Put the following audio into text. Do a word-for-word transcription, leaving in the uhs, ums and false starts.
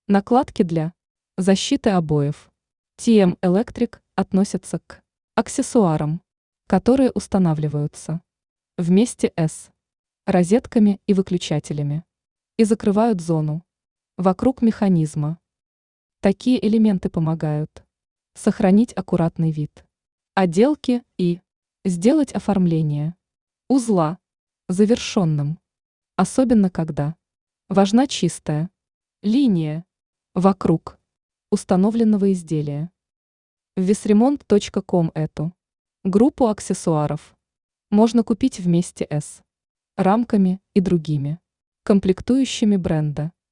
Накладки для защиты обоев. ти эм Electric относятся к аксессуарам, которые устанавливаются вместе с розетками и выключателями и закрывают зону вокруг механизма. Такие элементы помогают сохранить аккуратный вид отделки и сделать оформление узла завершенным, особенно когда важна чистая линия вокруг установленного изделия. В весремонт точка ком эту группу аксессуаров можно купить вместе с рамками и другими комплектующими бренда.